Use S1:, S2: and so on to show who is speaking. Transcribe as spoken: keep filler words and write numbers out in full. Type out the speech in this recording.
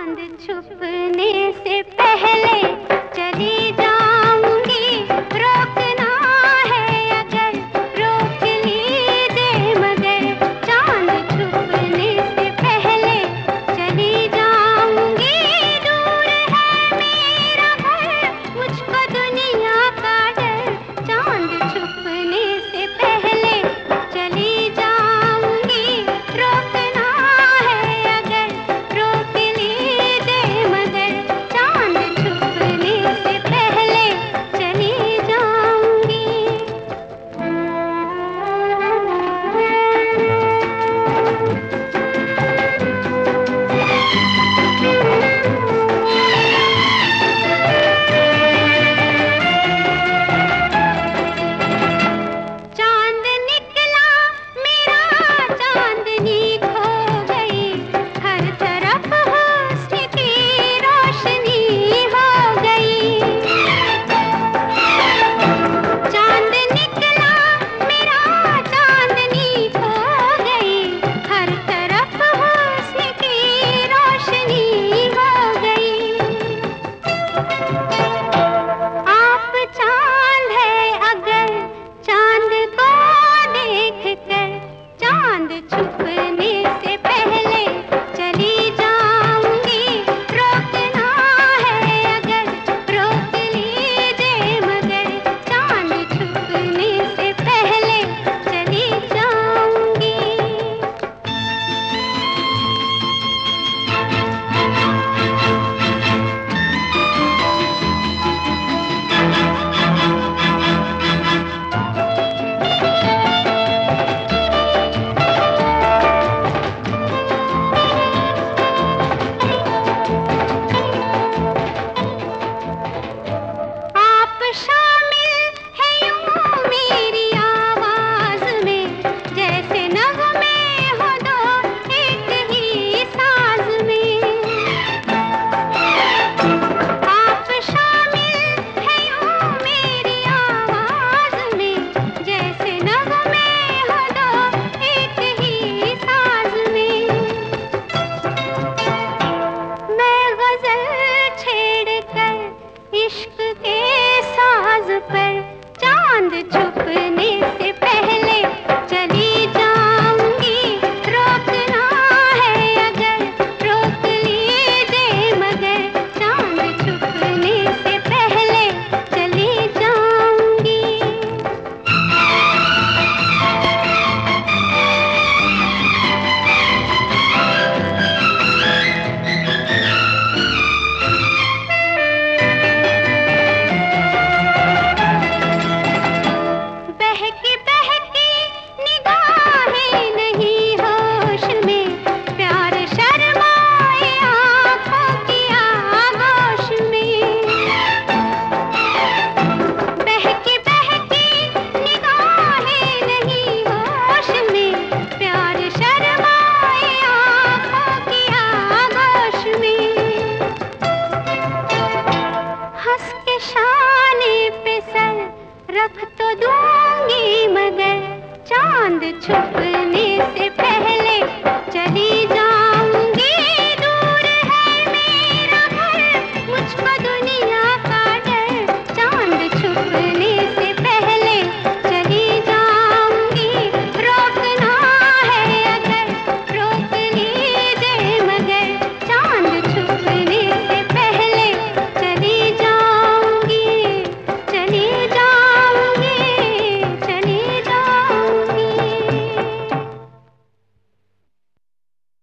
S1: चांद छुपने से पहले चली जाऊंगी, रोकना है अगर रोक लीजिए मगर चांद छुपने से पहले चली जाऊंगी। दूर है मेरा घर, मुझको दुनिया का डर, चांद छुपने से पहले चली जाऊंगी, रोकना है अगर रोक लीजिए मगर चांद छुपने से पहले चली जाऊंगी। चांद निकला मेरा चांदनी खो गई, हर तरफ हुस्न की रोशनी हो गई। चांद निकला मेरा चांदनी खो गई, हर तरफ हुस्न की रोशनी हो गई। आप चांद है अगर चांद को देखकर चांद छुपने से पहले चली जाऊंगी, रोकना है अगर रोक लीजिए मगर चांद छुपने से पहले चली जाऊंगी। आप शामिल है यूं मेरी आवाज में, जैसे नगमे हो दो एक ही साज में। आप शामिल है यूं मेरी आवाज में, जैसे नगमे हो दो एक ही साज में। मैं गजल छेड़कर इश्क के साज पर चांद छुपने